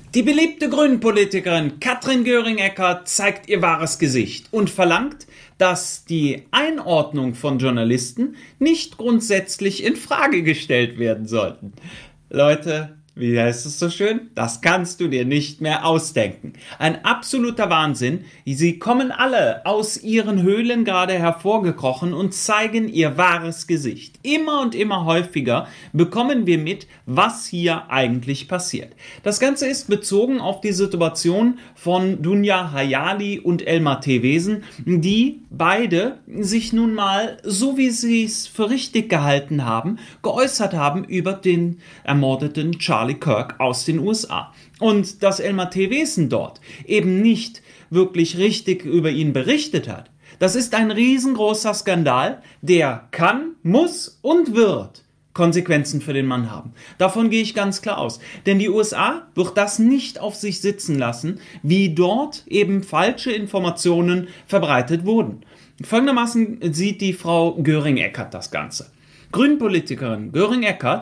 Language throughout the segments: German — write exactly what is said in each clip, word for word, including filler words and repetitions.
Die beliebte Grünen-Politikerin Katrin Göring-Eckardt zeigt ihr wahres Gesicht und verlangt, dass die Einordnung von Journalisten nicht grundsätzlich in Frage gestellt werden sollten. Leute, wie heißt es so schön? Das kannst du dir nicht mehr ausdenken. Ein absoluter Wahnsinn. Sie kommen alle aus ihren Höhlen gerade hervorgekrochen und zeigen ihr wahres Gesicht. Immer und immer häufiger bekommen wir mit, was hier eigentlich passiert. Das Ganze ist bezogen auf die Situation von Dunja Hayali und Elmar Thewissen, die beide sich nun mal, so wie sie es für richtig gehalten haben, geäußert haben über den ermordeten Charlie Kirk aus den U S A. Und dass Elmar Thewissen dort eben nicht wirklich richtig über ihn berichtet hat, das ist ein riesengroßer Skandal, der kann, muss und wird Konsequenzen für den Mann haben. Davon gehe ich ganz klar aus. Denn die U S A wird das nicht auf sich sitzen lassen, wie dort eben falsche Informationen verbreitet wurden. Folgendermaßen sieht die Frau Göring-Eckardt das Ganze. Grünenpolitikerin Göring-Eckardt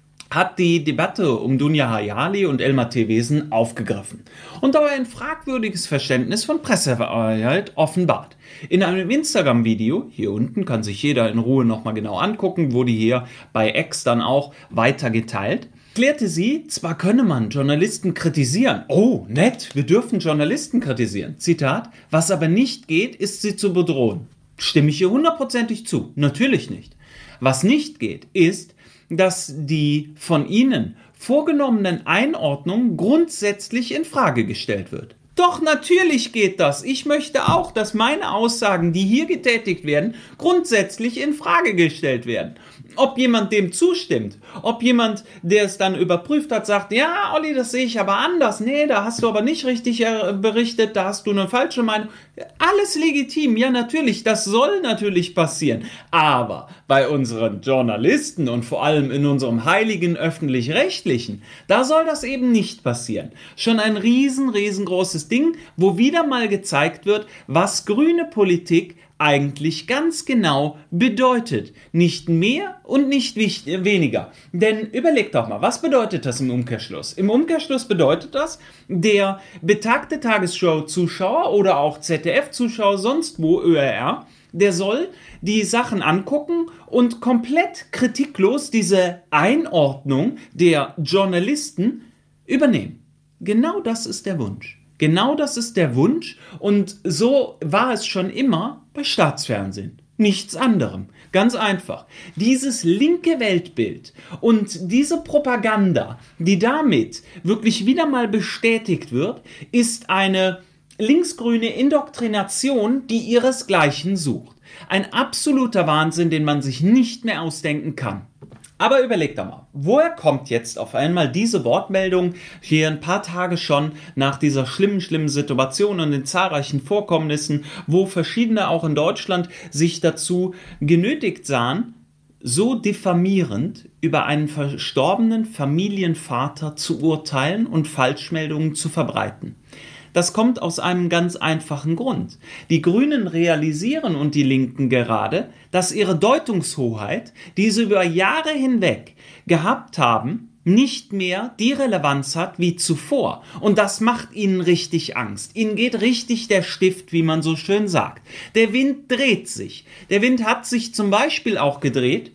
hat die Debatte um Dunja Hayali und Elmar Thewissen aufgegriffen und dabei ein fragwürdiges Verständnis von Pressefreiheit offenbart. In einem Instagram-Video, hier unten kann sich jeder in Ruhe nochmal genau angucken, wurde hier bei X dann auch weiter geteilt, klärte sie, zwar könne man Journalisten kritisieren, oh nett, wir dürfen Journalisten kritisieren, Zitat, was aber nicht geht, ist sie zu bedrohen. Stimme ich ihr hundertprozentig zu, natürlich nicht. Was nicht geht, ist, dass die von ihnen vorgenommenen Einordnung grundsätzlich in Frage gestellt wird. Doch, natürlich geht das. Ich möchte auch, dass meine Aussagen, die hier getätigt werden, grundsätzlich in Frage gestellt werden. Ob jemand dem zustimmt, ob jemand, der es dann überprüft hat, sagt, ja, Olli, das sehe ich aber anders. Nee, da hast du aber nicht richtig berichtet, da hast du eine falsche Meinung. Alles legitim, ja natürlich, das soll natürlich passieren. Aber bei unseren Journalisten und vor allem in unserem heiligen Öffentlich-Rechtlichen, da soll das eben nicht passieren. Schon ein riesen, riesengroßes Ding, wo wieder mal gezeigt wird, was grüne Politik eigentlich ganz genau bedeutet. Nicht mehr und nicht wichtig, weniger. Denn überlegt doch mal, was bedeutet das im Umkehrschluss? Im Umkehrschluss bedeutet das, der betagte Tagesschau-Zuschauer oder auch Z D F-Zuschauer, sonst wo, Ö R R, der soll die Sachen angucken und komplett kritiklos diese Einordnung der Journalisten übernehmen. Genau das ist der Wunsch. Genau das ist der Wunsch und so war es schon immer bei Staatsfernsehen. Nichts anderem. Ganz einfach. Dieses linke Weltbild und diese Propaganda, die damit wirklich wieder mal bestätigt wird, ist eine linksgrüne Indoktrination, die ihresgleichen sucht. Ein absoluter Wahnsinn, den man sich nicht mehr ausdenken kann. Aber überlegt doch mal, woher kommt jetzt auf einmal diese Wortmeldung hier ein paar Tage schon nach dieser schlimmen, schlimmen Situation und den zahlreichen Vorkommnissen, wo verschiedene auch in Deutschland sich dazu genötigt sahen, so diffamierend über einen verstorbenen Familienvater zu urteilen und Falschmeldungen zu verbreiten? Das kommt aus einem ganz einfachen Grund. Die Grünen realisieren und die Linken gerade, dass ihre Deutungshoheit, die sie über Jahre hinweg gehabt haben, nicht mehr die Relevanz hat wie zuvor. Und das macht ihnen richtig Angst. Ihnen geht richtig der Stift, wie man so schön sagt. Der Wind dreht sich. Der Wind hat sich zum Beispiel auch gedreht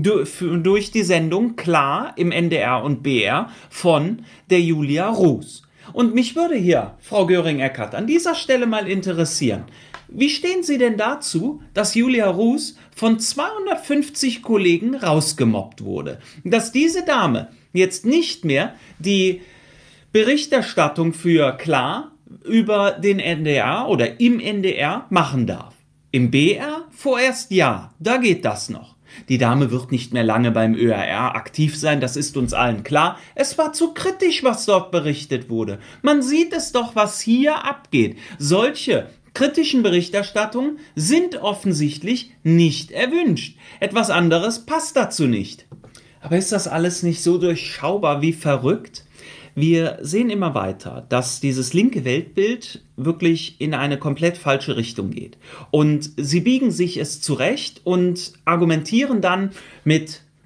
durch die Sendung Klar im N D R und B R von der Julia Roos. Und mich würde hier, Frau Göring-Eckardt, an dieser Stelle mal interessieren, wie stehen Sie denn dazu, dass Julia Roos von zweihundertfünfzig Kollegen rausgemobbt wurde? Dass diese Dame jetzt nicht mehr die Berichterstattung für Klar über den N D R oder im N D R machen darf. Im B R vorerst ja, da geht das noch. Die Dame wird nicht mehr lange beim Ö R R aktiv sein, das ist uns allen klar. Es war zu kritisch, was dort berichtet wurde. Man sieht es doch, was hier abgeht. Solche kritischen Berichterstattungen sind offensichtlich nicht erwünscht. Etwas anderes passt dazu nicht. Aber ist das alles nicht so durchschaubar wie verrückt? Wir sehen immer weiter, dass dieses linke Weltbild wirklich in eine komplett falsche Richtung geht. Und sie biegen sich es zurecht und argumentieren dann mit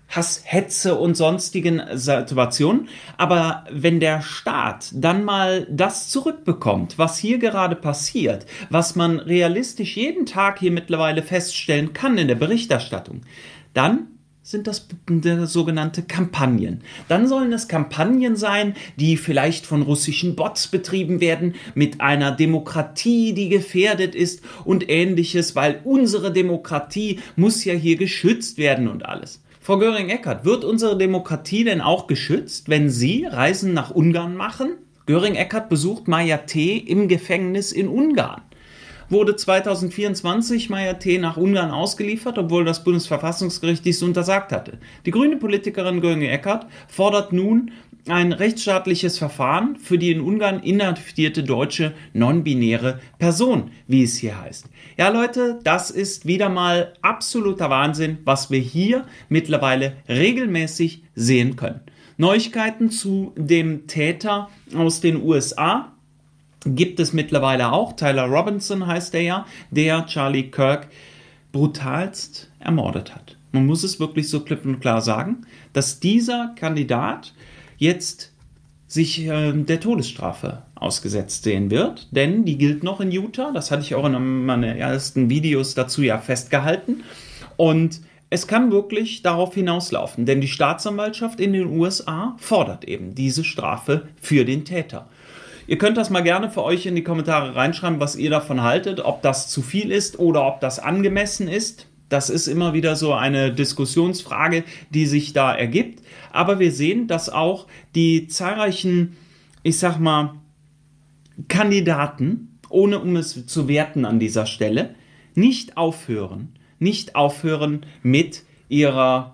Hass, Hetze und sonstigen Situationen. Aber wenn der Staat dann mal das zurückbekommt, was hier gerade passiert, was man realistisch jeden Tag hier mittlerweile feststellen kann in der Berichterstattung, dann sind das sogenannte Kampagnen. Dann sollen es Kampagnen sein, die vielleicht von russischen Bots betrieben werden, mit einer Demokratie, die gefährdet ist und ähnliches, weil unsere Demokratie muss ja hier geschützt werden und alles. Frau Göring-Eckardt, wird unsere Demokratie denn auch geschützt, wenn Sie Reisen nach Ungarn machen? Göring-Eckardt besucht Maja T. im Gefängnis in Ungarn. Wurde zwanzig vierundzwanzig Maja T. nach Ungarn ausgeliefert, obwohl das Bundesverfassungsgericht dies untersagt hatte. Die grüne Politikerin Göring-Eckardt fordert nun ein rechtsstaatliches Verfahren für die in Ungarn inhaftierte deutsche non-binäre Person, wie es hier heißt. Ja, Leute, das ist wieder mal absoluter Wahnsinn, was wir hier mittlerweile regelmäßig sehen können. Neuigkeiten zu dem Täter aus den U S A gibt es mittlerweile auch. Tyler Robinson heißt er ja, der Charlie Kirk brutalst ermordet hat. Man muss es wirklich so klipp und klar sagen, dass dieser Kandidat jetzt sich äh, der Todesstrafe ausgesetzt sehen wird, denn die gilt noch in Utah, das hatte ich auch in meinen ersten Videos dazu ja festgehalten, und es kann wirklich darauf hinauslaufen, denn die Staatsanwaltschaft in den U S A fordert eben diese Strafe für den Täter. Ihr könnt das mal gerne für euch in die Kommentare reinschreiben, was ihr davon haltet, ob das zu viel ist oder ob das angemessen ist. Das ist immer wieder so eine Diskussionsfrage, die sich da ergibt. Aber wir sehen, dass auch die zahlreichen, ich sag mal, Kandidaten, ohne um es zu werten an dieser Stelle, nicht aufhören, nicht aufhören mit ihrer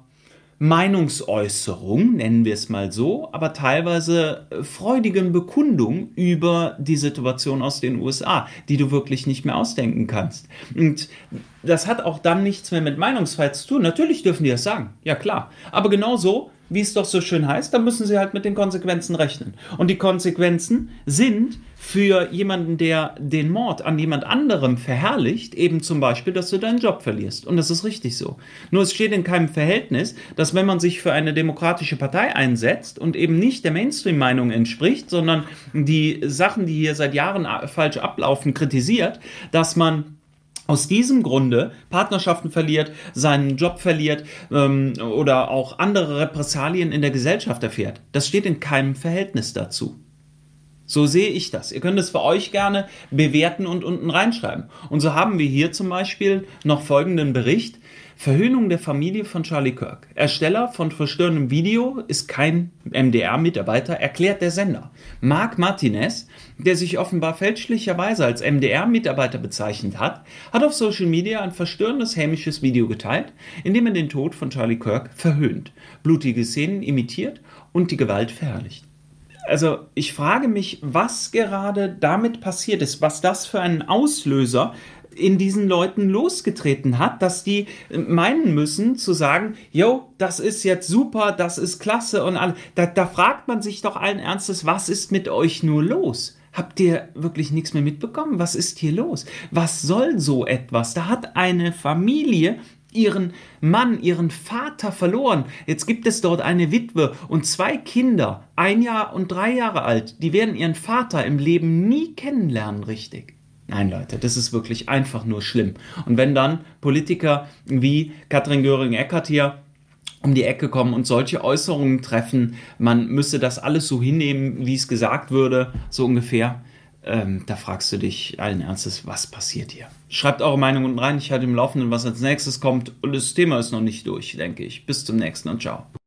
Meinungsäußerung, nennen wir es mal so, aber teilweise freudigen Bekundung über die Situation aus den U S A, die du wirklich nicht mehr ausdenken kannst. Und das hat auch dann nichts mehr mit Meinungsfreiheit zu tun. Natürlich dürfen die das sagen, ja klar. Aber genauso, wie es doch so schön heißt, dann müssen sie halt mit den Konsequenzen rechnen. Und die Konsequenzen sind für jemanden, der den Mord an jemand anderem verherrlicht, eben zum Beispiel, dass du deinen Job verlierst. Und das ist richtig so. Nur es steht in keinem Verhältnis, dass wenn man sich für eine demokratische Partei einsetzt und eben nicht der Mainstream-Meinung entspricht, sondern die Sachen, die hier seit Jahren falsch ablaufen, kritisiert, dass man aus diesem Grunde Partnerschaften verliert, seinen Job verliert ähm, oder auch andere Repressalien in der Gesellschaft erfährt. Das steht in keinem Verhältnis dazu. So sehe ich das. Ihr könnt es für euch gerne bewerten und unten reinschreiben. Und so haben wir hier zum Beispiel noch folgenden Bericht. Verhöhnung der Familie von Charlie Kirk. Ersteller von verstörendem Video ist kein M D R-Mitarbeiter, erklärt der Sender. Marc Martinez, der sich offenbar fälschlicherweise als M D R-Mitarbeiter bezeichnet hat, hat auf Social Media ein verstörendes hämisches Video geteilt, in dem er den Tod von Charlie Kirk verhöhnt, blutige Szenen imitiert und die Gewalt verherrlicht. Also ich frage mich, was gerade damit passiert ist, was das für einen Auslöser in diesen Leuten losgetreten hat, dass die meinen müssen zu sagen, yo, das ist jetzt super, das ist klasse und all. Da, da fragt man sich doch allen Ernstes, was ist mit euch nur los? Habt ihr wirklich nichts mehr mitbekommen? Was ist hier los? Was soll so etwas? Da hat eine Familie ihren Mann, ihren Vater verloren. Jetzt gibt es dort eine Witwe und zwei Kinder, ein Jahr und drei Jahre alt. Die werden ihren Vater im Leben nie kennenlernen, richtig. Nein, Leute, das ist wirklich einfach nur schlimm. Und wenn dann Politiker wie Katrin Göring-Eckardt hier um die Ecke kommen und solche Äußerungen treffen, man müsse das alles so hinnehmen, wie es gesagt würde, so ungefähr, ähm, da fragst du dich allen Ernstes, was passiert hier? Schreibt eure Meinung unten rein, ich halte im Laufenden, was als nächstes kommt, und das Thema ist noch nicht durch, denke ich. Bis zum nächsten und ciao.